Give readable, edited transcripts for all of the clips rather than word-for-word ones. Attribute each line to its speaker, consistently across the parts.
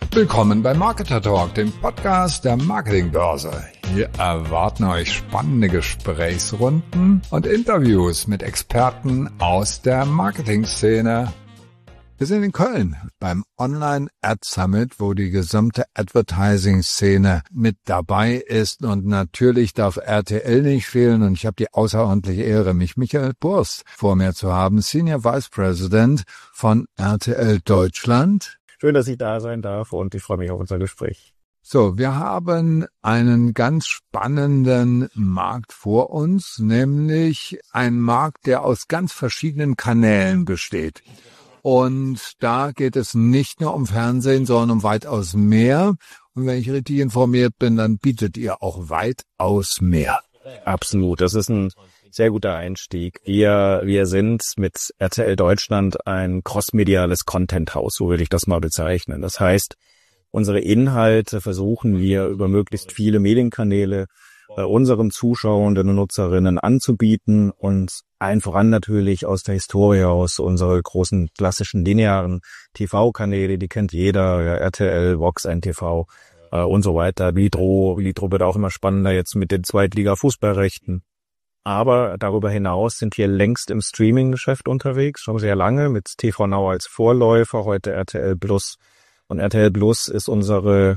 Speaker 1: Willkommen bei Marketer Talk, dem Podcast der Marketingbörse. Hier erwarten euch spannende Gesprächsrunden und Interviews mit Experten aus der Marketingszene. Wir sind in Köln beim Online Ad Summit, wo die gesamte Advertising-Szene mit dabei ist. Und natürlich darf RTL nicht fehlen. Und ich habe die außerordentliche Ehre, mich Michael Burst vor mir zu haben, Senior Vice President von RTL Deutschland.
Speaker 2: Schön, dass ich da sein darf und ich freue mich auf unser Gespräch.
Speaker 1: So, wir haben einen ganz spannenden Markt vor uns, nämlich einen Markt, der aus ganz verschiedenen Kanälen besteht. Und da geht es nicht nur um Fernsehen, sondern um weitaus mehr. Und wenn ich richtig informiert bin, dann bietet ihr auch weitaus mehr.
Speaker 2: Absolut, das ist ein sehr guter Einstieg. Wir sind mit RTL Deutschland ein crossmediales Content-Haus, so würde ich das mal bezeichnen. Das heißt, unsere Inhalte versuchen wir über möglichst viele Medienkanäle unseren Zuschauern und Nutzerinnen anzubieten und allen voran natürlich aus der Historie, aus unsere großen klassischen linearen TV-Kanäle, die kennt jeder, ja, RTL, Vox, NTV und so weiter. Lidro wird auch immer spannender jetzt mit den Zweitliga-Fußballrechten. Aber darüber hinaus sind wir längst im Streaming-Geschäft unterwegs, schon sehr lange, mit TV Now als Vorläufer, heute RTL Plus. Und RTL Plus ist unser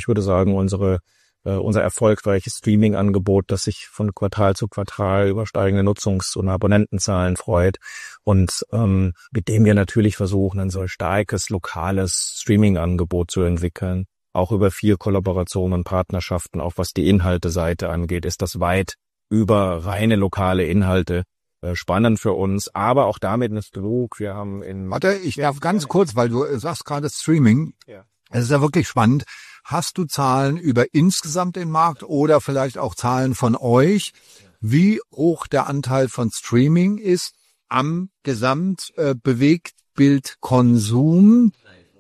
Speaker 2: erfolgreiches Streaming-Angebot, das sich von Quartal zu Quartal über steigende Nutzungs- und Abonnentenzahlen freut und mit dem wir natürlich versuchen, ein so starkes, lokales Streaming-Angebot zu entwickeln. Auch über viel Kollaboration und Partnerschaften, auch was die Inhalteseite angeht, ist das weit über reine lokale Inhalte spannend für uns, aber auch damit ist genug. Wir haben
Speaker 1: ich darf ganz kurz, weil du sagst gerade Streaming. Ja. Es ist ja wirklich spannend. Hast du Zahlen über insgesamt den Markt oder vielleicht auch Zahlen von euch, wie hoch der Anteil von Streaming ist am Gesamtbewegtbildkonsum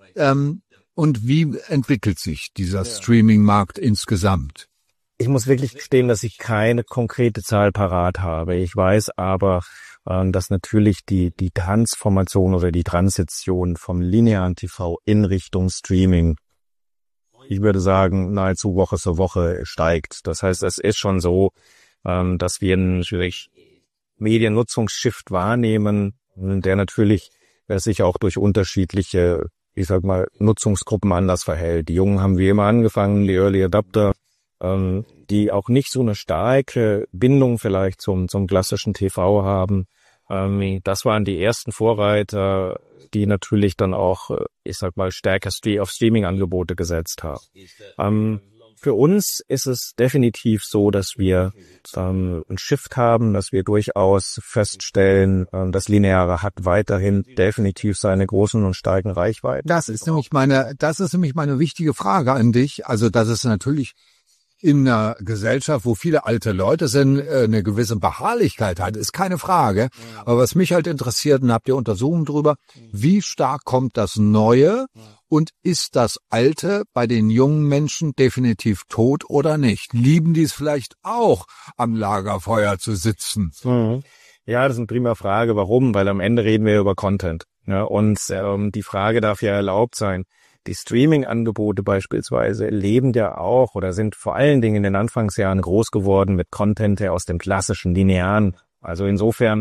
Speaker 1: und wie entwickelt sich dieser Streaming-Markt insgesamt?
Speaker 2: Ich muss wirklich gestehen, dass ich keine konkrete Zahl parat habe. Ich weiß aber, dass natürlich die Transformation oder die Transition vom linearen TV in Richtung Streaming, ich würde sagen, nahezu Woche zu Woche steigt. Das heißt, es ist schon so, dass wir einen Mediennutzungsshift wahrnehmen, der natürlich sich auch durch unterschiedliche, Nutzungsgruppen anders verhält. Die Jungen haben wie immer angefangen, die Early Adopter, die auch nicht so eine starke Bindung vielleicht zum klassischen TV haben. Das waren die ersten Vorreiter, die natürlich dann auch, stärker auf Streaming-Angebote gesetzt haben. Für uns ist es definitiv so, dass wir einen Shift haben, dass wir durchaus feststellen, das Lineare hat weiterhin definitiv seine großen und starken Reichweiten.
Speaker 1: Das ist nämlich meine wichtige Frage an dich. Also, dass es natürlich in einer Gesellschaft, wo viele alte Leute sind, eine gewisse Beharrlichkeit hat, ist keine Frage. Aber was mich halt interessiert, und habt ihr Untersuchungen drüber, wie stark kommt das Neue und ist das Alte bei den jungen Menschen definitiv tot oder nicht? Lieben die es vielleicht auch, am Lagerfeuer zu sitzen?
Speaker 2: Ja, das ist eine prima Frage. Warum? Weil am Ende reden wir über Content. Ja, und die Frage darf ja erlaubt sein. Die Streaming-Angebote beispielsweise leben ja auch oder sind vor allen Dingen in den Anfangsjahren groß geworden mit Content, der aus dem klassischen Linearen. Also insofern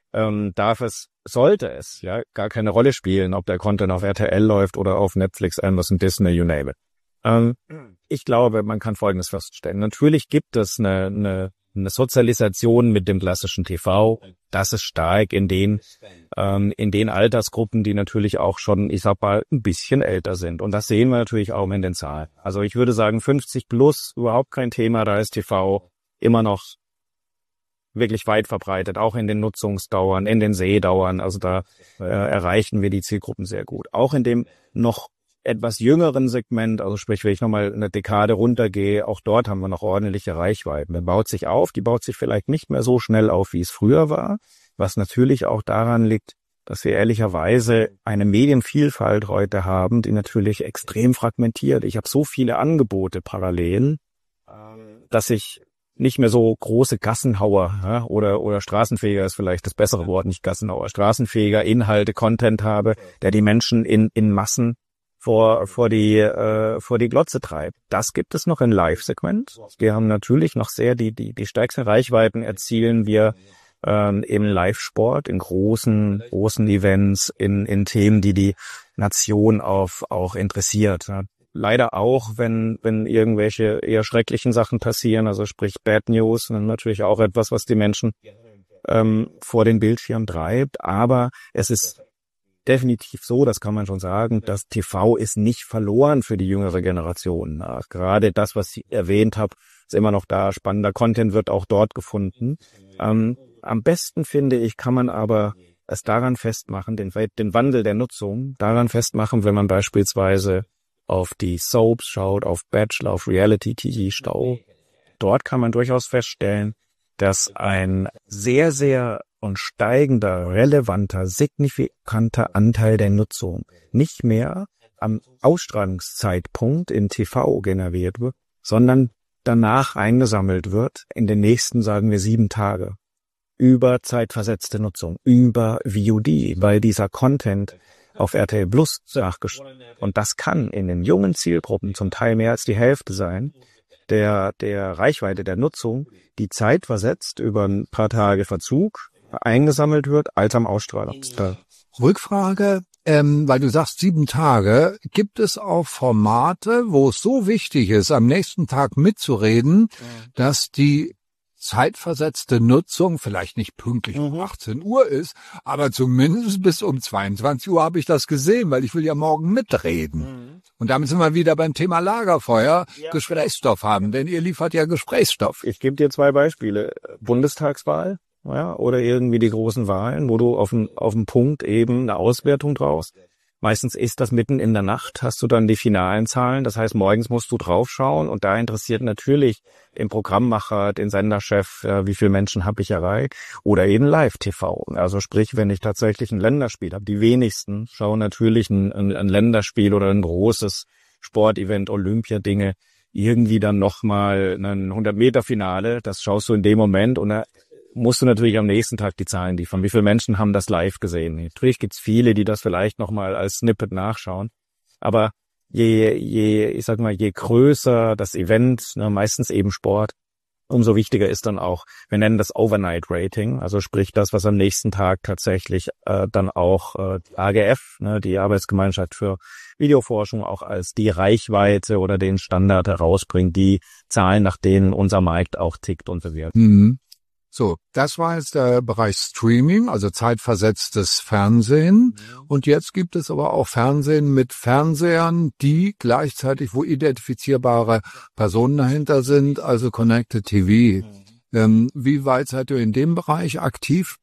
Speaker 2: sollte es gar keine Rolle spielen, ob der Content auf RTL läuft oder auf Netflix, Amazon, Disney, you name it. Ich glaube, man kann Folgendes feststellen. Natürlich gibt es eine Sozialisation mit dem klassischen TV. Das ist stark in den Altersgruppen, die natürlich auch schon, ein bisschen älter sind. Und das sehen wir natürlich auch in den Zahlen. Also ich würde sagen, 50 plus, überhaupt kein Thema. Da ist TV immer noch wirklich weit verbreitet, auch in den Nutzungsdauern, in den Sehdauern. Also da erreichen wir die Zielgruppen sehr gut. Auch in dem noch etwas jüngeren Segment, also sprich, wenn ich nochmal eine Dekade runtergehe, auch dort haben wir noch ordentliche Reichweiten. Die baut sich vielleicht nicht mehr so schnell auf, wie es früher war, was natürlich auch daran liegt, dass wir ehrlicherweise eine Medienvielfalt heute haben, die natürlich extrem fragmentiert. Ich habe so viele Angebote parallel, dass ich nicht mehr so große Gassenhauer oder Straßenfeger ist vielleicht das bessere Wort, nicht Gassenhauer, straßenfähiger Inhalte, Content habe, der die Menschen in Massen vor die Glotze treibt. Das gibt es noch in Live-Segment. Wir haben natürlich noch sehr die stärksten Reichweiten erzielen wir im Live-Sport, in großen Events, in Themen, die Nation auch interessiert. Ja. Leider auch, wenn irgendwelche eher schrecklichen Sachen passieren, also sprich Bad News, dann natürlich auch etwas, was die Menschen vor den Bildschirm treibt. Aber es ist definitiv so, das kann man schon sagen, dass TV ist nicht verloren für die jüngere Generation. Gerade das, was ich erwähnt habe, ist immer noch da. Spannender Content wird auch dort gefunden. Am besten, finde ich, kann man aber es daran festmachen, den Wandel der Nutzung daran festmachen, wenn man beispielsweise auf die Soaps schaut, auf Bachelor, auf Reality-TV schaut. Dort kann man durchaus feststellen, dass ein sehr, sehr und steigender, relevanter, signifikanter Anteil der Nutzung nicht mehr am Ausstrahlungszeitpunkt in TV generiert wird, sondern danach eingesammelt wird in den nächsten, sagen wir, 7 Tage. Über zeitversetzte Nutzung, über VOD, weil dieser Content auf RTL Plus nachgestellt. Und das kann in den jungen Zielgruppen zum Teil mehr als die Hälfte sein, der Reichweite der Nutzung, die zeitversetzt über ein paar Tage Verzug eingesammelt wird, als am Ausstrahlungstag.
Speaker 1: Rückfrage, weil du sagst 7 Tage, gibt es auch Formate, wo es so wichtig ist, am nächsten Tag mitzureden, dass die zeitversetzte Nutzung vielleicht nicht pünktlich um 18 Uhr ist, aber zumindest bis um 22 Uhr habe ich das gesehen, weil ich will ja morgen mitreden. Und damit sind wir wieder beim Thema Lagerfeuer, Gesprächsstoff haben, denn ihr liefert ja Gesprächsstoff.
Speaker 2: Ich gebe dir 2 Beispiele. Bundestagswahl, ja, oder irgendwie die großen Wahlen, wo du auf dem Punkt eben eine Auswertung draus. Meistens ist das mitten in der Nacht, hast du dann die finalen Zahlen. Das heißt, morgens musst du draufschauen und da interessiert natürlich den Programmmacher, den Senderchef, wie viele Menschen habe ich erreicht oder eben Live-TV. Also sprich, wenn ich tatsächlich ein Länderspiel habe, die wenigsten schauen natürlich ein Länderspiel oder ein großes Sportevent, Olympiadinge, irgendwie dann nochmal ein 100-Meter-Finale. Das schaust du in dem Moment und da musst du natürlich am nächsten Tag die Zahlen liefern. Wie viele Menschen haben das live gesehen? Natürlich gibt's viele, die das vielleicht nochmal als Snippet nachschauen. Aber je größer das Event, meistens eben Sport, umso wichtiger ist dann auch, wir nennen das Overnight Rating, also sprich das, was am nächsten Tag tatsächlich dann auch die AGF, die Arbeitsgemeinschaft für Videoforschung, auch als die Reichweite oder den Standard herausbringt, die Zahlen, nach denen unser Markt auch tickt und bewertet.
Speaker 1: Mhm. So, das war jetzt der Bereich Streaming, also zeitversetztes Fernsehen. Und jetzt gibt es aber auch Fernsehen mit Fernsehern, die gleichzeitig, wo identifizierbare Personen dahinter sind, also Connected TV. Wie weit seid ihr in dem Bereich aktiv?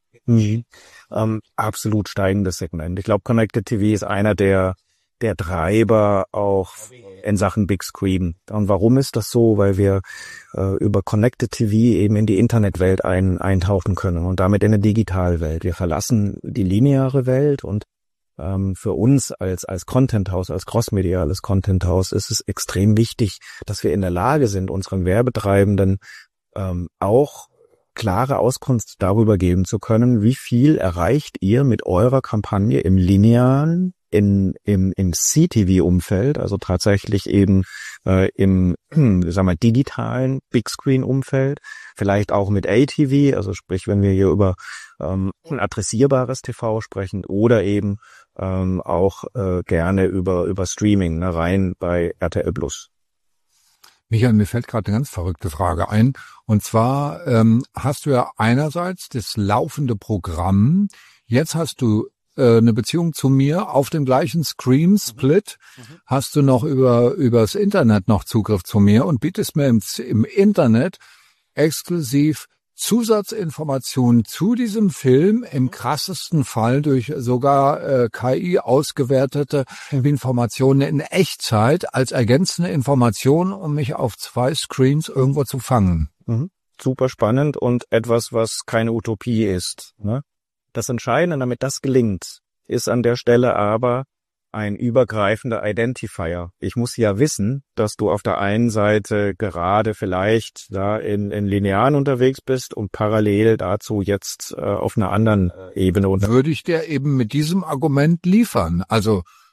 Speaker 2: Absolut steigendes Segment. Ich glaube, Connected TV ist einer der Treiber auch in Sachen Big Screen. Und warum ist das so? Weil wir über Connected TV eben in die Internetwelt eintauchen können und damit in eine Digitalwelt. Wir verlassen die lineare Welt und für uns als Content-Haus, als crossmediales Content-Haus ist es extrem wichtig, dass wir in der Lage sind, unseren Werbetreibenden auch klare Auskunft darüber geben zu können, wie viel erreicht ihr mit eurer Kampagne im linearen, im CTV-Umfeld, also tatsächlich eben im digitalen Big-Screen-Umfeld, vielleicht auch mit ATV, also sprich, wenn wir hier über ein adressierbares TV sprechen oder eben auch gerne über Streaming, rein bei RTL Plus.
Speaker 1: Michael, mir fällt gerade eine ganz verrückte Frage ein. Und zwar hast du ja einerseits das laufende Programm, jetzt hast du eine Beziehung zu mir auf dem gleichen Screen Split, hast du noch übers Internet noch Zugriff zu mir und bietest mir im Internet exklusiv Zusatzinformationen zu diesem Film, im krassesten Fall durch sogar KI ausgewertete Informationen in Echtzeit als ergänzende Information, um mich auf 2 Screens irgendwo zu fangen.
Speaker 2: Super spannend und etwas, was keine Utopie ist, ne? Das Entscheidende, damit das gelingt, ist an der Stelle aber ein übergreifender Identifier. Ich muss ja wissen, dass du auf der einen Seite gerade vielleicht da in Linearen unterwegs bist und parallel dazu jetzt auf einer anderen Ebene
Speaker 1: unterwegs. Würde ich dir eben mit diesem Argument liefern. Also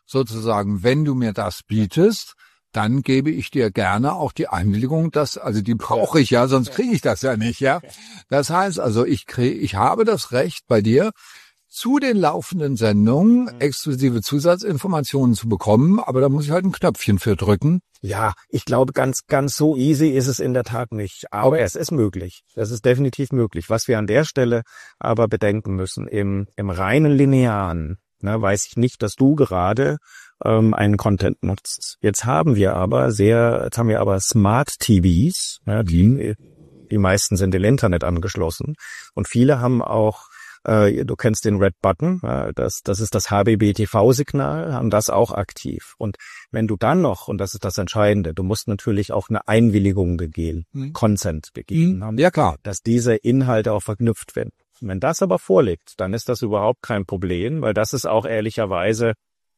Speaker 1: sozusagen, wenn du mir das bietest, dann gebe ich dir gerne auch die Einwilligung, also die brauche ich ja, sonst kriege ich das ja nicht, ja. Das heißt also, ich habe das Recht bei dir, zu den laufenden Sendungen exklusive Zusatzinformationen zu bekommen, aber da muss ich halt ein Knöpfchen für drücken.
Speaker 2: Ja, ich glaube, ganz so easy ist es in der Tat nicht. Aber es ist möglich. Es ist definitiv möglich. Was wir an der Stelle aber bedenken müssen, im reinen Linearen, weiß ich nicht, dass du gerade einen Content nutzt. Jetzt haben wir aber Smart TVs, die meisten sind im Internet angeschlossen und viele haben auch du kennst den Red Button, das ist das HBB-TV-Signal, haben das auch aktiv. Und wenn du dann noch, und das ist das Entscheidende, du musst natürlich auch eine Einwilligung Consent gegeben haben,
Speaker 1: ja, klar,
Speaker 2: dass diese Inhalte auch verknüpft werden. Wenn das aber vorliegt, dann ist das überhaupt kein Problem, weil das ist auch ehrlicherweise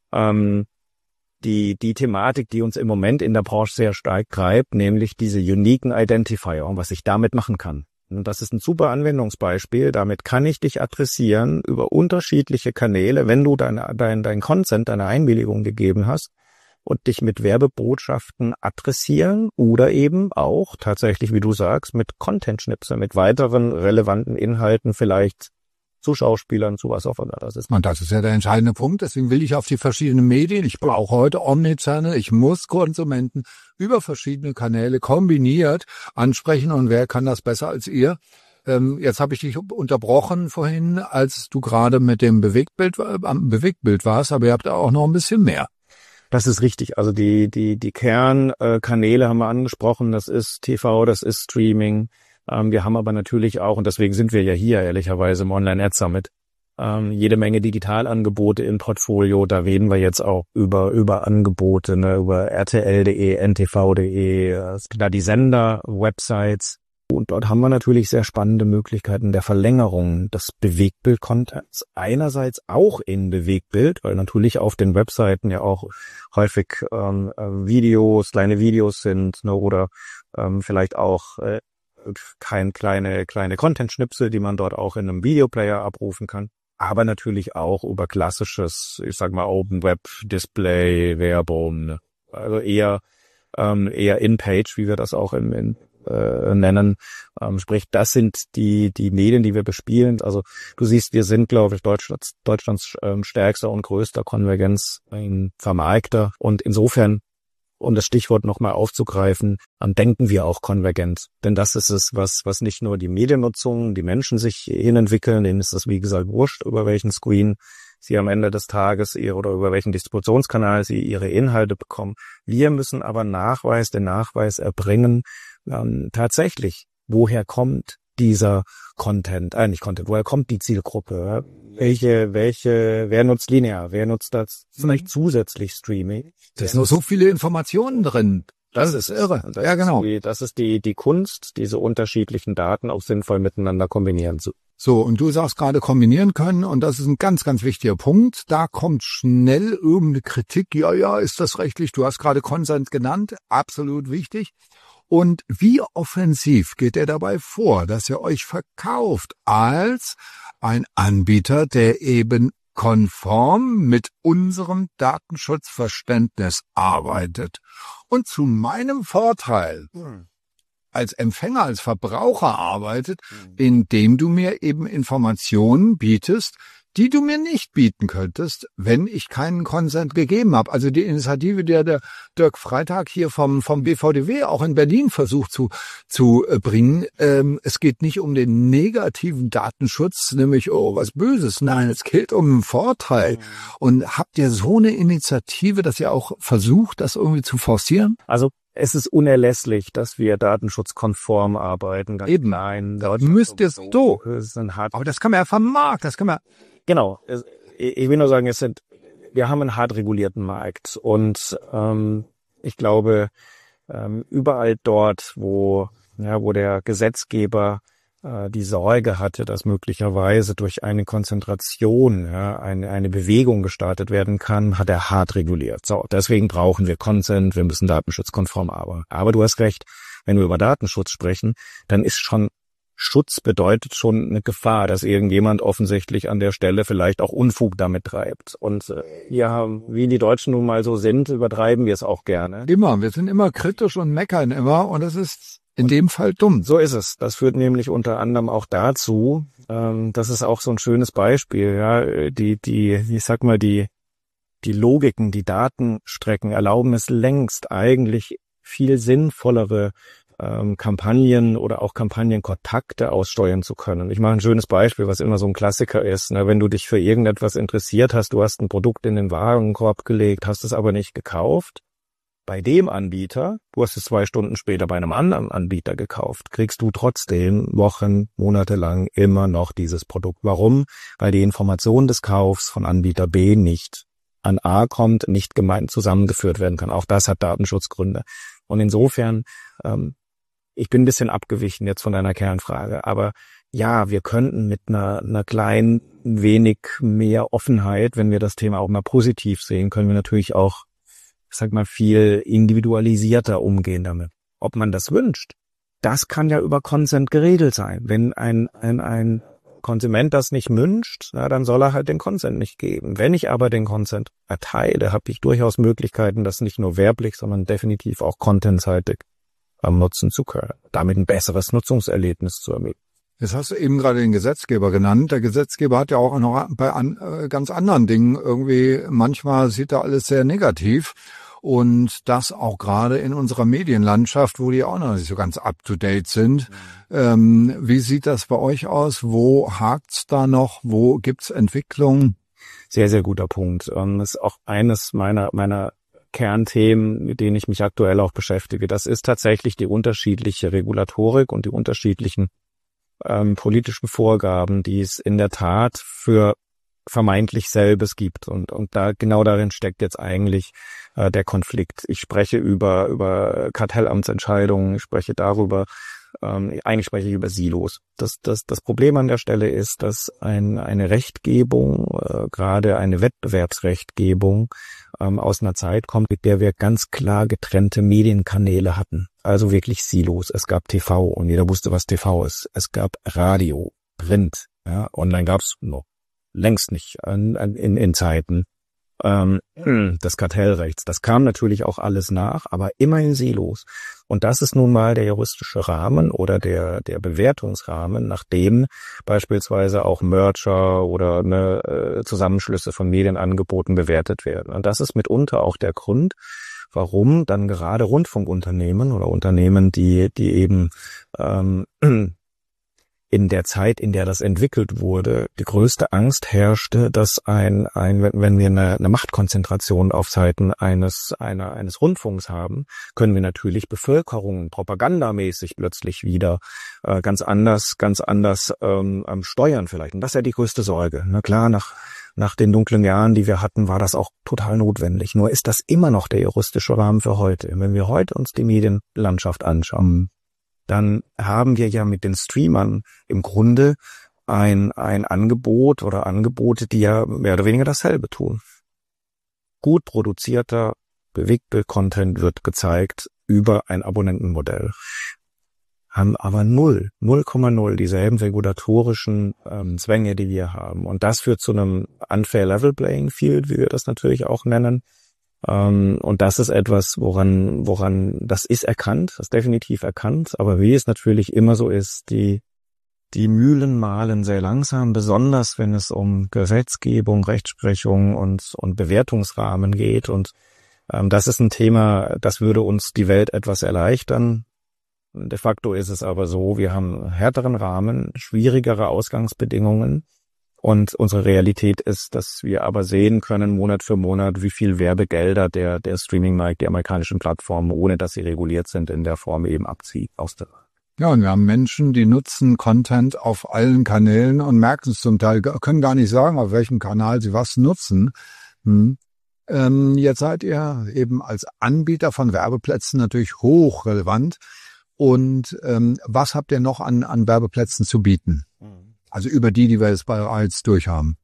Speaker 2: die Thematik, die uns im Moment in der Branche sehr stark treibt, nämlich diese uniken Identifier und was ich damit machen kann. Und das ist ein super Anwendungsbeispiel. Damit kann ich dich adressieren über unterschiedliche Kanäle, wenn du dein Consent, deine Einwilligung gegeben hast und dich mit Werbebotschaften adressieren oder eben auch tatsächlich, wie du sagst, mit Content-Schnipsel, mit weiteren relevanten Inhalten vielleicht zu Schauspielern, zu was auch immer das ist.
Speaker 1: Und das ist ja der entscheidende Punkt. Deswegen will ich auf die verschiedenen Medien. Ich brauche heute Omnichannel. Ich muss Konsumenten über verschiedene Kanäle kombiniert ansprechen. Und wer kann das besser als ihr? Jetzt habe ich dich unterbrochen vorhin, als du gerade mit dem Bewegtbild warst. Aber ihr habt auch noch ein bisschen mehr.
Speaker 2: Das ist richtig. Also die Kernkanäle haben wir angesprochen. Das ist TV, das ist Streaming. Wir haben aber natürlich auch, und deswegen sind wir ja hier ehrlicherweise im Online-Ad-Summit, jede Menge Digitalangebote im Portfolio. Da reden wir jetzt auch über Angebote, über rtl.de, ntv.de, die Sender-Websites. Und dort haben wir natürlich sehr spannende Möglichkeiten der Verlängerung des Bewegtbild-Contents. Einerseits auch in Bewegtbild, weil natürlich auf den Webseiten ja auch häufig kleine Videos sind, oder vielleicht auch kleine Content-Schnipsel, die man dort auch in einem Videoplayer abrufen kann. Aber natürlich auch über klassisches, ich sag mal, Open Web Display, Werbung, also eher In-Page, wie wir das auch nennen. Sprich, das sind die Medien, die wir bespielen. Also du siehst, wir sind, glaube ich, Deutschlands stärkster und größter Konvergenz-Vermarkter. Und insofern, um das Stichwort nochmal aufzugreifen, denken wir auch konvergent. Denn das ist es, was nicht nur die Mediennutzung, die Menschen sich hinentwickeln, denen ist das, wie gesagt, wurscht, über welchen Screen sie am Ende des Tages oder über welchen Distributionskanal sie ihre Inhalte bekommen. Wir müssen aber den Nachweis erbringen, tatsächlich, woher kommt dieser Content, woher kommt die Zielgruppe? Wer nutzt linear? Wer nutzt das vielleicht zusätzlich Streaming?
Speaker 1: Da sind noch so viele Informationen drin. Das ist irre. Ja, genau.
Speaker 2: Das ist die Kunst, diese unterschiedlichen Daten auch sinnvoll miteinander kombinieren zu.
Speaker 1: So, und du sagst gerade kombinieren können, und das ist ein ganz, ganz wichtiger Punkt. Da kommt schnell irgendeine Kritik. Ja, ist das rechtlich? Du hast gerade Consent genannt. Absolut wichtig. Und wie offensiv geht er dabei vor, dass er euch verkauft als ein Anbieter, der eben konform mit unserem Datenschutzverständnis arbeitet und zu meinem Vorteil als Empfänger, als Verbraucher arbeitet, indem du mir eben Informationen bietest, die du mir nicht bieten könntest, wenn ich keinen Consent gegeben habe. Also die Initiative, der Dirk Freitag hier vom BVDW auch in Berlin versucht zu bringen. Es geht nicht um den negativen Datenschutz, nämlich, was Böses. Nein, es geht um einen Vorteil. Und habt ihr so eine Initiative, dass ihr auch versucht, das irgendwie zu forcieren?
Speaker 2: Also es ist unerlässlich, dass wir datenschutzkonform arbeiten.
Speaker 1: Eben.
Speaker 2: Nein,
Speaker 1: müsstest du. Aber das kann man ja vermarkten,
Speaker 2: Genau. Ich will nur sagen, wir haben einen hart regulierten Markt und ich glaube, überall dort, wo der Gesetzgeber die Sorge hatte, dass möglicherweise durch eine Konzentration eine Bewegung gestartet werden kann, hat er hart reguliert. So, deswegen brauchen wir Consent, wir müssen datenschutzkonform arbeiten. Aber du hast recht, wenn wir über Datenschutz sprechen, dann ist schon Schutz bedeutet schon eine Gefahr, dass irgendjemand offensichtlich an der Stelle vielleicht auch Unfug damit treibt. Und ja, wie die Deutschen nun mal so sind, übertreiben wir es auch gerne.
Speaker 1: Immer, wir sind immer kritisch und meckern immer und das ist in dem Fall dumm.
Speaker 2: So ist es. Das führt nämlich unter anderem auch dazu, das ist auch so ein schönes Beispiel, ja, ich sag mal, die Logiken, die Datenstrecken erlauben es längst eigentlich viel sinnvollere Kampagnen oder auch Kampagnenkontakte aussteuern zu können. Ich mache ein schönes Beispiel, was immer so ein Klassiker ist. Ne? Wenn du dich für irgendetwas interessiert hast, du hast ein Produkt in den Warenkorb gelegt, hast es aber nicht gekauft, bei dem Anbieter, du hast es 2 Stunden später bei einem anderen Anbieter gekauft, kriegst du trotzdem Wochen, Monate lang immer noch dieses Produkt. Warum? Weil die Information des Kaufs von Anbieter B nicht an A kommt, nicht gemeint zusammengeführt werden kann. Auch das hat Datenschutzgründe. Und insofern, ich bin ein bisschen abgewichen jetzt von deiner Kernfrage, aber ja, wir könnten mit einer kleinen wenig mehr Offenheit, wenn wir das Thema auch mal positiv sehen, können wir natürlich auch, ich sag mal, viel individualisierter umgehen damit. Ob man das wünscht, das kann ja über Consent geregelt sein. Wenn ein Konsument das nicht wünscht, na, dann soll er halt den Consent nicht geben. Wenn ich aber den Consent erteile, habe ich durchaus Möglichkeiten, das nicht nur werblich, sondern definitiv auch contentseitig nutzen zu können. Damit ein besseres Nutzungserlebnis zu ermöglichen.
Speaker 1: Jetzt hast du eben gerade den Gesetzgeber genannt. Der Gesetzgeber hat ja auch noch bei ganz anderen Dingen irgendwie, manchmal sieht er alles sehr negativ. Und das auch gerade in unserer Medienlandschaft, wo die auch noch nicht so ganz up-to-date sind. Wie sieht das bei euch aus? Wo hakt's da noch? Wo gibt's Entwicklung?
Speaker 2: Sehr, sehr guter Punkt. Das ist auch eines meiner Kernthemen, mit denen ich mich aktuell auch beschäftige. Das ist tatsächlich die unterschiedliche Regulatorik und die unterschiedlichen politischen Vorgaben, die es in der Tat für vermeintlich selbes gibt. Und da genau darin steckt jetzt eigentlich der Konflikt. Ich spreche über Kartellamtsentscheidungen, ich spreche darüber, eigentlich spreche ich über Silos. Das Problem an der Stelle ist, dass eine Rechtgebung, gerade eine Wettbewerbsrechtgebung, aus einer Zeit kommt, mit der wir ganz klar getrennte Medienkanäle hatten. Also wirklich Silos. Es gab TV und jeder wusste, was TV ist. Es gab Radio, Print, ja, online gab's noch längst nicht in Zeiten des Kartellrechts. Das kam natürlich auch alles nach, aber immer in Silos. Und das ist nun mal der juristische Rahmen oder der Bewertungsrahmen, nach dem beispielsweise auch Merger oder Zusammenschlüsse von Medienangeboten bewertet werden. Und das ist mitunter auch der Grund, warum dann gerade Rundfunkunternehmen oder Unternehmen, die eben in der Zeit, in der das entwickelt wurde, die größte Angst herrschte, dass wenn wir eine Machtkonzentration auf Seiten eines Rundfunks haben, können wir natürlich Bevölkerungen propagandamäßig plötzlich wieder ganz anders steuern vielleicht. Und das ist ja die größte Sorge. Na klar, nach den dunklen Jahren, die wir hatten, war das auch total notwendig. Nur ist das immer noch der juristische Rahmen für heute. Wenn wir heute uns die Medienlandschaft anschauen, dann haben wir ja mit den Streamern im Grunde ein Angebot oder Angebote, die ja mehr oder weniger dasselbe tun. Gut produzierter Bewegtbild-Content wird gezeigt über ein Abonnentenmodell. Haben aber 0,0 dieselben regulatorischen Zwänge, die wir haben. Und das führt zu einem unfair level playing field, wie wir das natürlich auch nennen. Und das ist etwas, woran das ist erkannt, das ist definitiv erkannt, aber wie es natürlich immer so ist, die Mühlen mahlen sehr langsam, besonders wenn es um Gesetzgebung, Rechtsprechung und Bewertungsrahmen geht. Und das ist ein Thema, das würde uns die Welt etwas erleichtern. De facto ist es aber so, wir haben härteren Rahmen, schwierigere Ausgangsbedingungen. Und unsere Realität ist, dass wir aber sehen können, Monat für Monat, wie viel Werbegelder der Streaming-Markt, die amerikanischen Plattformen, ohne dass sie reguliert sind, in der Form eben abzieht aus der.
Speaker 1: Ja, und wir haben Menschen, die nutzen Content auf allen Kanälen und merken es zum Teil, können gar nicht sagen, auf welchem Kanal sie was nutzen. Jetzt seid ihr eben als Anbieter von Werbeplätzen natürlich hochrelevant. Und was habt ihr noch an Werbeplätzen zu bieten? Also über die wir jetzt bereits durchhaben.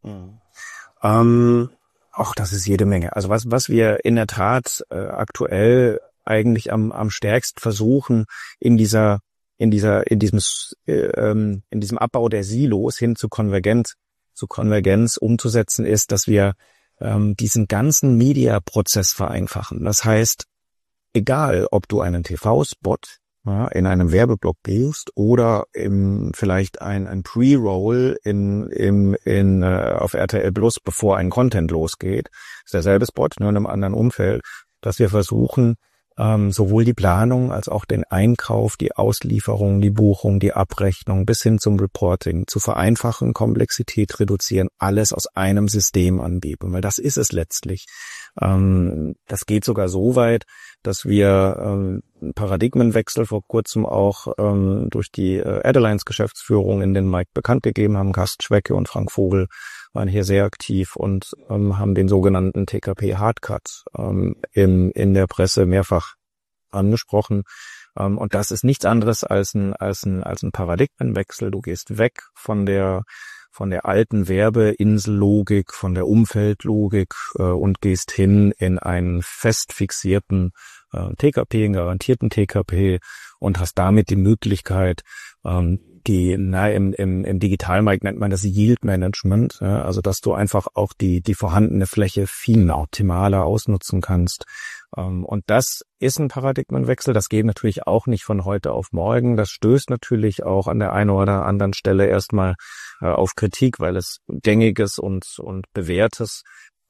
Speaker 2: Auch das ist jede Menge. Also was wir in der Tat aktuell eigentlich am stärksten versuchen, in dieser in diesem Abbau der Silos hin zu Konvergenz umzusetzen ist, dass wir diesen ganzen Media-Prozess vereinfachen. Das heißt, egal, ob du einen TV-Spot in einem Werbeblock buchst oder vielleicht ein Pre-Roll auf RTL Plus, bevor ein Content losgeht, ist derselbe Spot, nur in einem anderen Umfeld, dass wir versuchen, sowohl die Planung als auch den Einkauf, die Auslieferung, die Buchung, die Abrechnung bis hin zum Reporting zu vereinfachen, Komplexität reduzieren, alles aus einem System anbieten, weil das ist es letztlich. Das geht sogar so weit, dass wir einen Paradigmenwechsel vor kurzem auch durch die Adelines Geschäftsführung in den Markt bekannt gegeben haben. Carsten Schwecke und Frank Vogel waren hier sehr aktiv und haben den sogenannten TKP Hardcut in der Presse mehrfach angesprochen. Und das ist nichts anderes als ein Paradigmenwechsel. Du gehst weg von der alten Werbeinsellogik, von der Umfeldlogik und gehst hin in einen fest fixierten TKP, einen garantierten TKP und hast damit die Möglichkeit, im Digitalmarkt nennt man das Yield Management, also dass du einfach auch die vorhandene Fläche viel optimaler ausnutzen kannst. Und das ist ein Paradigmenwechsel. Das geht natürlich auch nicht von heute auf morgen. Das stößt natürlich auch an der einen oder anderen Stelle erstmal auf Kritik, weil es Gängiges und Bewährtes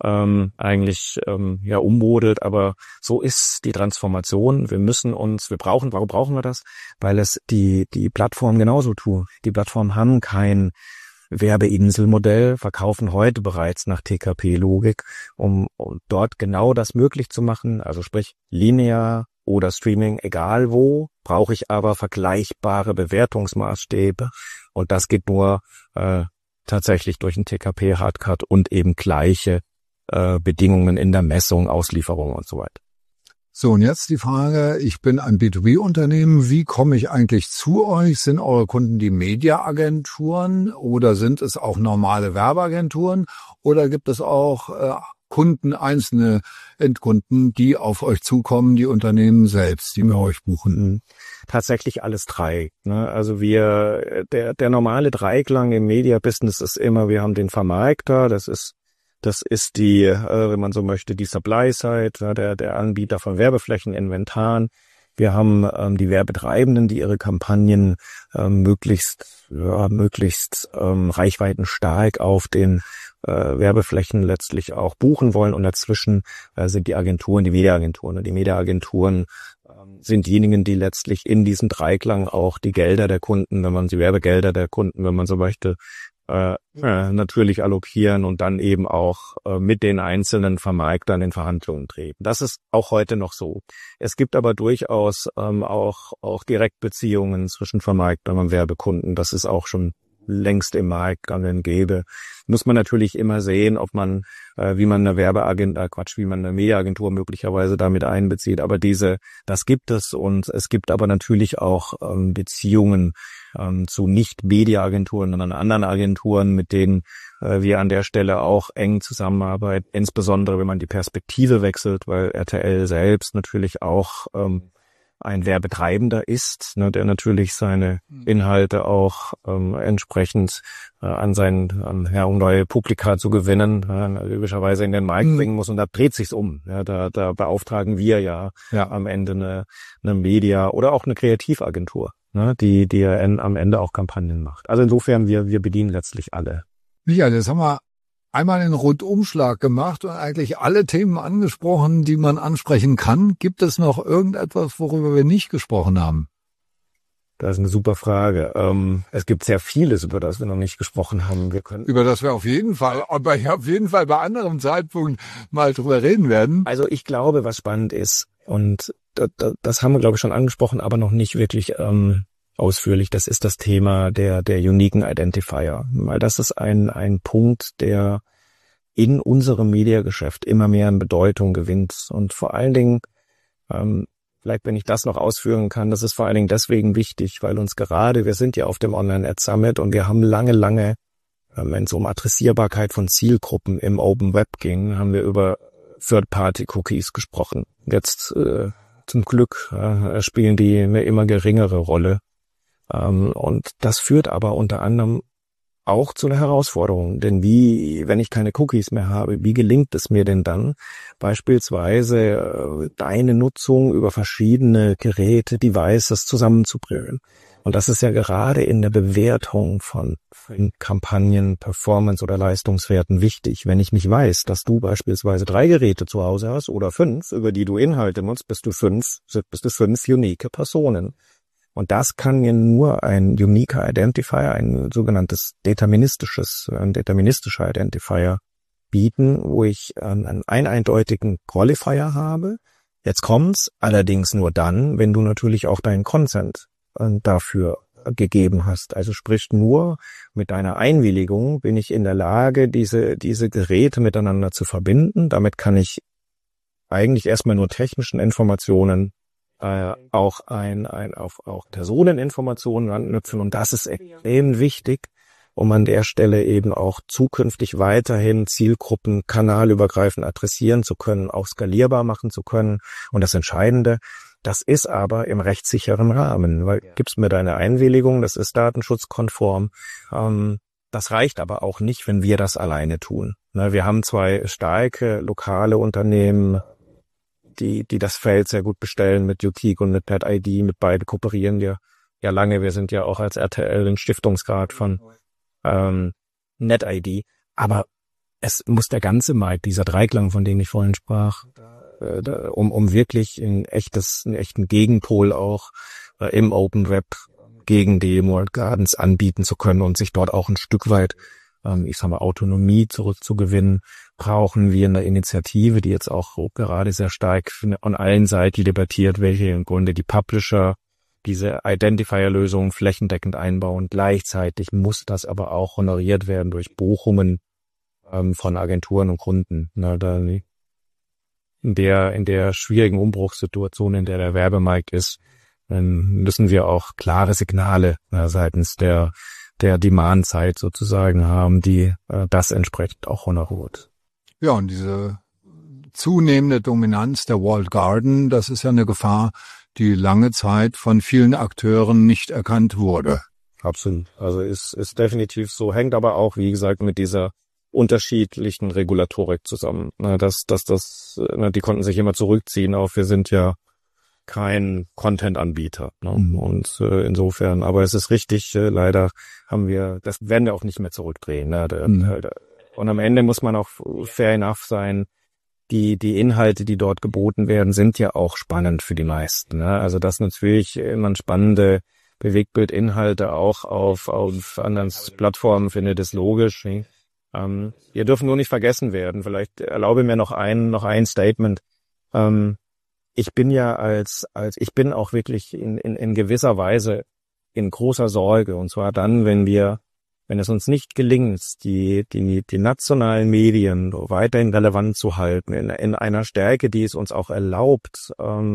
Speaker 2: ummodelt, aber so ist die Transformation. Warum brauchen wir das? Weil es die Plattformen genauso tun. Die Plattformen haben kein Werbeinselmodell, verkaufen heute bereits nach TKP-Logik, um dort genau das möglich zu machen, also sprich linear oder Streaming, egal wo, brauche ich aber vergleichbare Bewertungsmaßstäbe und das geht nur tatsächlich durch einen TKP-Hardcut und eben gleiche Bedingungen in der Messung, Auslieferung und so weiter.
Speaker 1: So, und jetzt die Frage, ich bin ein B2B-Unternehmen, wie komme ich eigentlich zu euch? Sind eure Kunden die Media-Agenturen oder sind es auch normale Werbeagenturen oder gibt es auch Kunden, einzelne Endkunden, die auf euch zukommen, die Unternehmen selbst, die bei euch buchen?
Speaker 2: Tatsächlich alles drei. Ne? Also der normale Dreiklang im Media-Business ist immer, wir haben den Vermarkter, das ist die, wenn man so möchte, die Supply-Side, der Anbieter von Werbeflächen, Inventaren. Wir haben die Werbetreibenden, die ihre Kampagnen möglichst reichweitenstark auf den Werbeflächen letztlich auch buchen wollen. Und dazwischen sind die Agenturen, die Mediaagenturen. Und die Mediaagenturen sind diejenigen, die letztlich in diesem Dreiklang auch die Gelder der Kunden, die Werbegelder der Kunden, wenn man so möchte, natürlich allokieren und dann eben auch mit den einzelnen Vermarktern in Verhandlungen treten. Das ist auch heute noch so. Es gibt aber durchaus auch Direktbeziehungen zwischen Vermarktern und Werbekunden. Das ist auch schon längst im Markt gang und gäbe. Muss man natürlich immer sehen, ob man, wie man eine Mediaagentur möglicherweise damit einbezieht. Aber das gibt es und es gibt aber natürlich auch Beziehungen zu Nicht-Media-Agenturen, sondern anderen Agenturen, mit denen wir an der Stelle auch eng zusammenarbeiten. Insbesondere, wenn man die Perspektive wechselt, weil RTL selbst natürlich auch ein Werbetreibender ist, ne, der natürlich seine Inhalte auch entsprechend um neue Publika zu gewinnen, logischerweise in den Markt bringen muss und da dreht sich's um. Ja, da beauftragen wir ja am Ende eine Media oder auch eine Kreativagentur, ne, die am Ende auch Kampagnen macht. Also insofern wir bedienen letztlich alle.
Speaker 1: Michael, jetzt haben wir einmal einen Rundumschlag gemacht und eigentlich alle Themen angesprochen, die man ansprechen kann. Gibt es noch irgendetwas, worüber wir nicht gesprochen haben?
Speaker 2: Das ist eine super Frage. Es gibt sehr vieles, über das wir noch nicht gesprochen haben.
Speaker 1: Über das wir auf jeden Fall bei anderem Zeitpunkt mal drüber reden werden.
Speaker 2: Also ich glaube, was spannend ist, und das haben wir, glaube ich, schon angesprochen, aber noch nicht wirklich ausführlich, das ist das Thema der uniken Identifier. Weil das ist ein Punkt, der in unserem Mediageschäft immer mehr an Bedeutung gewinnt. Und vor allen Dingen, vielleicht wenn ich das noch ausführen kann, das ist vor allen Dingen deswegen wichtig, weil wir sind ja auf dem Online-Ad Summit und wir haben lange, wenn es um Adressierbarkeit von Zielgruppen im Open Web ging, haben wir über Third-Party-Cookies gesprochen. Jetzt zum Glück spielen die eine immer geringere Rolle. Und das führt aber unter anderem auch zu einer Herausforderung. Denn wenn ich keine Cookies mehr habe, wie gelingt es mir denn dann, beispielsweise deine Nutzung über verschiedene Geräte, Devices zusammenzubringen? Und das ist ja gerade in der Bewertung von Kampagnen, Performance oder Leistungswerten wichtig. Wenn ich nicht weiß, dass du beispielsweise 3 Geräte zu Hause hast oder 5, über die du Inhalte nutzt, bist es 5 unique Personen. Und das kann mir nur ein uniquer Identifier, ein sogenanntes deterministischer Identifier bieten, wo ich einen eindeutigen Qualifier habe. Jetzt kommt's allerdings nur dann, wenn du natürlich auch deinen Consent dafür gegeben hast. Also sprich, nur mit deiner Einwilligung bin ich in der Lage, diese Geräte miteinander zu verbinden. Damit kann ich eigentlich erstmal nur technischen Informationen auch auf Personeninformationen anknüpfen, und das ist extrem wichtig, um an der Stelle eben auch zukünftig weiterhin Zielgruppen kanalübergreifend adressieren zu können, auch skalierbar machen zu können. Und das Entscheidende, das ist aber im rechtssicheren Rahmen, weil gibst mir deine Einwilligung, das ist datenschutzkonform. Das reicht aber auch nicht, wenn wir das alleine tun. Wir haben 2 starke lokale Unternehmen, die das Feld sehr gut bestellen mit Utique und mit PadID, mit beiden kooperieren wir ja lange. Wir sind ja auch als RTL in Stiftungsgrad von NetID. Aber es muss der ganze Markt, dieser Dreiklang, von dem ich vorhin sprach, um wirklich einen echten Gegenpol auch im Open Web gegen die Walled Gardens anbieten zu können und sich dort auch ein Stück weit Autonomie zurückzugewinnen, brauchen wir eine Initiative, die jetzt auch gerade sehr stark an allen Seiten debattiert, welche im Grunde die Publisher diese Identifier-Lösungen flächendeckend einbauen. Gleichzeitig muss das aber auch honoriert werden durch Buchungen von Agenturen und Kunden. In der schwierigen Umbruchssituation, in der der Werbemarkt ist, müssen wir auch klare Signale seitens der Demand-Side sozusagen haben, die das entsprechend auch honoriert.
Speaker 1: Ja, und diese zunehmende Dominanz der Walled Garden, das ist ja eine Gefahr, die lange Zeit von vielen Akteuren nicht erkannt wurde.
Speaker 2: Absolut. Also ist definitiv so, hängt aber auch, wie gesagt, mit dieser unterschiedlichen Regulatorik zusammen. Die konnten sich immer zurückziehen auf, wir sind ja kein Content-Anbieter. Und insofern, aber es ist richtig, leider das werden wir auch nicht mehr zurückdrehen. Und am Ende muss man auch fair enough sein, die Inhalte, die dort geboten werden, sind ja auch spannend für die meisten. Also dass natürlich man spannende Bewegtbildinhalte auch auf anderen Plattformen findet, ist logisch. Wir dürfen nur nicht vergessen werden. Vielleicht erlaube mir noch ein Statement. Ich bin ja ich bin auch wirklich in gewisser Weise in großer Sorge. Und zwar dann, wenn es uns nicht gelingt, die nationalen Medien weiterhin relevant zu halten, in einer Stärke, die es uns auch erlaubt,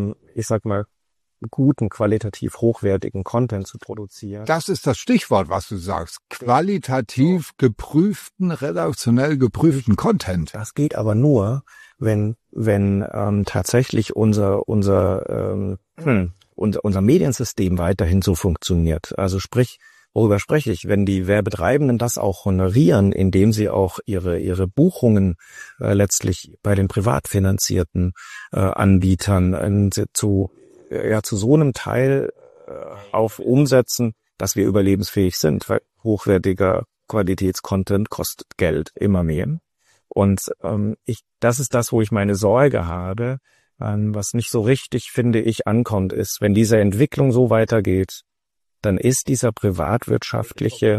Speaker 2: guten, qualitativ hochwertigen Content zu produzieren.
Speaker 1: Das ist das Stichwort, was du sagst. Qualitativ geprüften, redaktionell geprüften Content.
Speaker 2: Das geht aber nur, wenn tatsächlich unser Mediensystem weiterhin so funktioniert. Also sprich, worüber spreche ich? Wenn die Werbetreibenden das auch honorieren, indem sie auch ihre Buchungen letztlich bei den privat finanzierten Anbietern zu so einem Teil auf umsetzen, dass wir überlebensfähig sind, weil hochwertiger Qualitätscontent kostet Geld, immer mehr. Und das ist das, wo ich meine Sorge habe, was nicht so richtig, finde ich, ankommt, ist, wenn diese Entwicklung so weitergeht, dann ist diese privatwirtschaftliche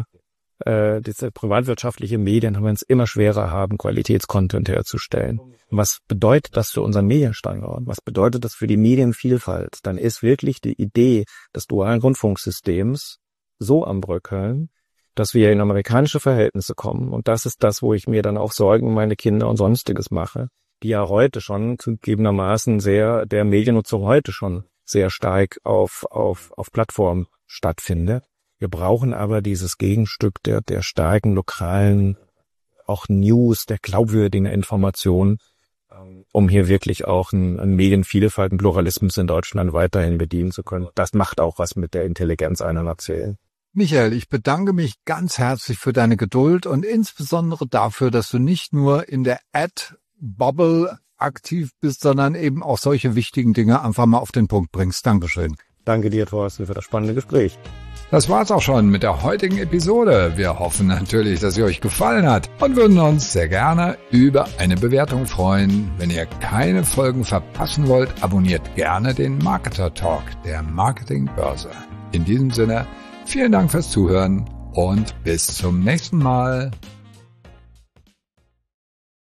Speaker 2: Medien haben es immer schwerer haben, Qualitätscontent herzustellen. Was bedeutet das für unseren Medienstandort? Was bedeutet das für die Medienvielfalt? Dann ist wirklich die Idee des dualen Rundfunksystems so am Bröckeln, dass wir in amerikanische Verhältnisse kommen. Und das ist das, wo ich mir dann auch Sorgen um meine Kinder und Sonstiges mache, die ja heute schon zugegebenermaßen der Mediennutzung heute schon sehr stark auf Plattformen stattfindet. Wir brauchen aber dieses Gegenstück der starken lokalen, auch News, der glaubwürdigen Information, um hier wirklich auch einen Medienvielfalt, einen Pluralismus in Deutschland weiterhin bedienen zu können. Das macht auch was mit der Intelligenz einer Nation.
Speaker 1: Michael, ich bedanke mich ganz herzlich für deine Geduld und insbesondere dafür, dass du nicht nur in der Ad-Bubble aktiv bist, sondern eben auch solche wichtigen Dinge einfach mal auf den Punkt bringst. Dankeschön.
Speaker 2: Danke dir, Thorsten, für das spannende Gespräch.
Speaker 1: Das war's auch schon mit der heutigen Episode. Wir hoffen natürlich, dass sie euch gefallen hat und würden uns sehr gerne über eine Bewertung freuen. Wenn ihr keine Folgen verpassen wollt, abonniert gerne den Marketer Talk der Marketingbörse. In diesem Sinne, vielen Dank fürs Zuhören und bis zum nächsten Mal.